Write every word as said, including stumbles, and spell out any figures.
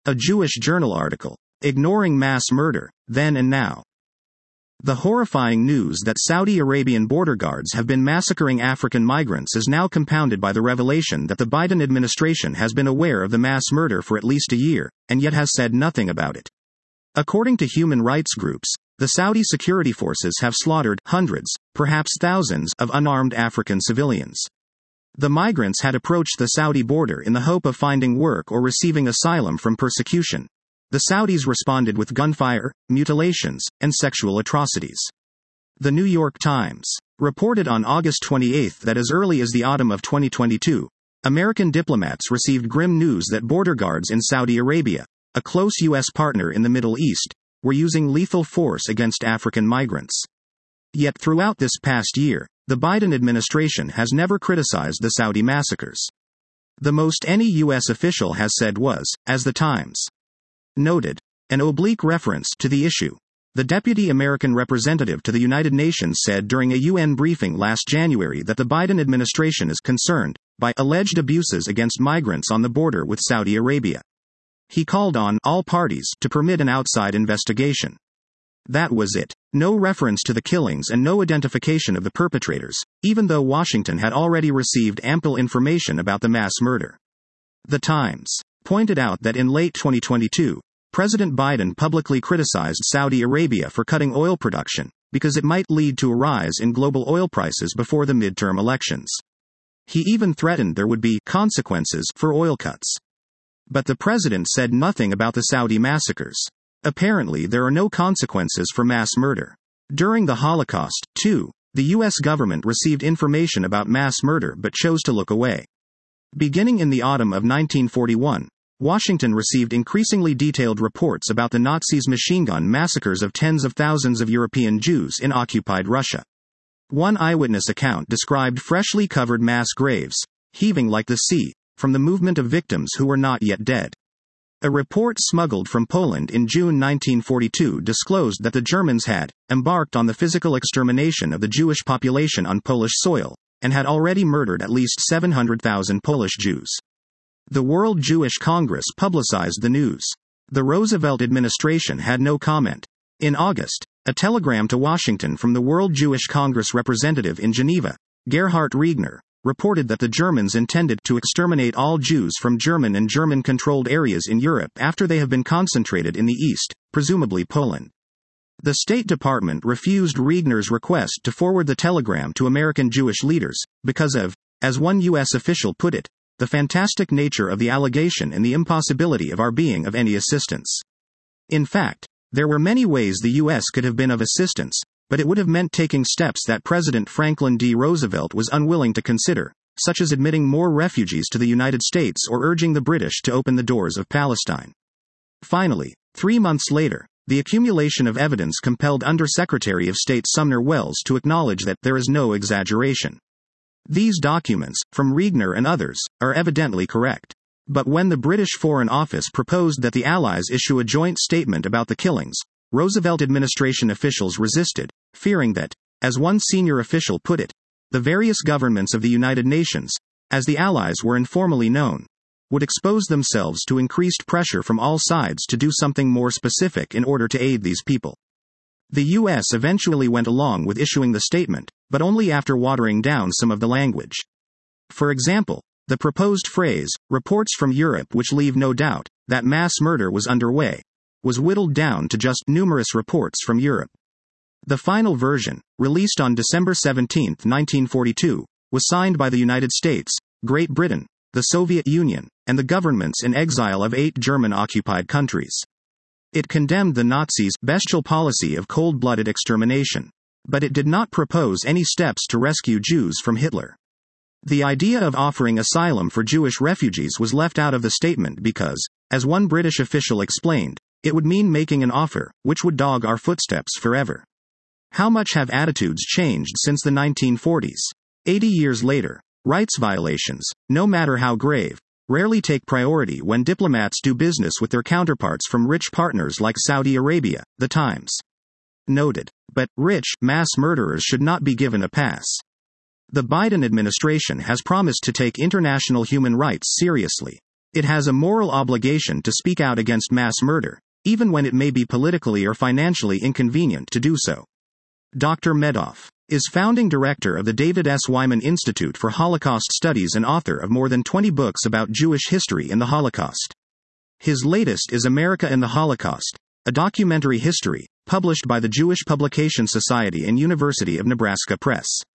A Jewish Journal article. Ignoring Mass Murder, Then and Now. The horrifying news that Saudi Arabian border guards have been massacring African migrants is now compounded by the revelation that the Biden administration has been aware of the mass murder for at least a year, and yet has said nothing about it. According to human rights groups, the Saudi security forces have slaughtered hundreds, perhaps thousands, of unarmed African civilians. The migrants had approached the Saudi border in the hope of finding work or receiving asylum from persecution. The Saudis responded with gunfire, mutilations, and sexual atrocities. The New York Times reported on August twenty-eighth that as early as the autumn of twenty twenty-two, American diplomats received grim news that border guards in Saudi Arabia, a close U S partner in the Middle East, were using lethal force against African migrants. Yet throughout this past year, the Biden administration has never criticized the Saudi massacres. The most any U S official has said was, as the Times noted, an oblique reference to the issue. The deputy American representative to the United Nations said during a U N briefing last January that the Biden administration is concerned by alleged abuses against migrants on the border with Saudi Arabia. He called on all parties to permit an outside investigation. That was it. No reference to the killings and no identification of the perpetrators, even though Washington had already received ample information about the mass murder. The Times pointed out that in late twenty twenty-two, President Biden publicly criticized Saudi Arabia for cutting oil production, because it might lead to a rise in global oil prices before the midterm elections. He even threatened there would be consequences for oil cuts. But the president said nothing about the Saudi massacres. Apparently there are no consequences for mass murder. During the Holocaust, too, the U S government received information about mass murder but chose to look away. Beginning in the autumn of nineteen forty-one, Washington received increasingly detailed reports about the Nazis' machine gun massacres of tens of thousands of European Jews in occupied Russia. One eyewitness account described freshly covered mass graves, heaving like the sea, from the movement of victims who were not yet dead. A report smuggled from Poland in June nineteen forty-two disclosed that the Germans had embarked on the physical extermination of the Jewish population on Polish soil, and had already murdered at least seven hundred thousand Polish Jews. The World Jewish Congress publicized the news. The Roosevelt administration had no comment. In August, a telegram to Washington from the World Jewish Congress representative in Geneva, Gerhard Riegner, reported that the Germans intended to exterminate all Jews from German and German-controlled areas in Europe after they have been concentrated in the East, presumably Poland. The State Department refused Riegner's request to forward the telegram to American Jewish leaders, because of, as one U S official put it, the fantastic nature of the allegation and the impossibility of our being of any assistance. In fact, there were many ways the U S could have been of assistance, but it would have meant taking steps that President Franklin D. Roosevelt was unwilling to consider, such as admitting more refugees to the United States or urging the British to open the doors of Palestine. Finally, three months later, the accumulation of evidence compelled Under-Secretary of State Sumner Wells to acknowledge that there is no exaggeration. These documents, from Riegner and others, are evidently correct. But when the British Foreign Office proposed that the Allies issue a joint statement about the killings, Roosevelt administration officials resisted, fearing that, as one senior official put it, the various governments of the United Nations, as the Allies were informally known, would expose themselves to increased pressure from all sides to do something more specific in order to aid these people. The U S eventually went along with issuing the statement, but only after watering down some of the language. For example, the proposed phrase, reports from Europe which leave no doubt that mass murder was underway, was whittled down to just numerous reports from Europe. The final version, released on December seventeenth, nineteen forty-two, was signed by the United States, Great Britain, the Soviet Union, and the governments in exile of eight German-occupied countries. It condemned the Nazis' bestial policy of cold-blooded extermination, but it did not propose any steps to rescue Jews from Hitler. The idea of offering asylum for Jewish refugees was left out of the statement because, as one British official explained, it would mean making an offer, which would dog our footsteps forever. How much have attitudes changed since the nineteen forties? Eighty years later, rights violations, no matter how grave, rarely take priority when diplomats do business with their counterparts from rich partners like Saudi Arabia, The Times noted. But, rich, mass murderers should not be given a pass. The Biden administration has promised to take international human rights seriously. It has a moral obligation to speak out against mass murder, even when it may be politically or financially inconvenient to do so. Doctor Medoff is founding director of the David S. Wyman Institute for Holocaust Studies and author of more than twenty books about Jewish history and the Holocaust. His latest is America and the Holocaust, a documentary history, published by the Jewish Publication Society and University of Nebraska Press.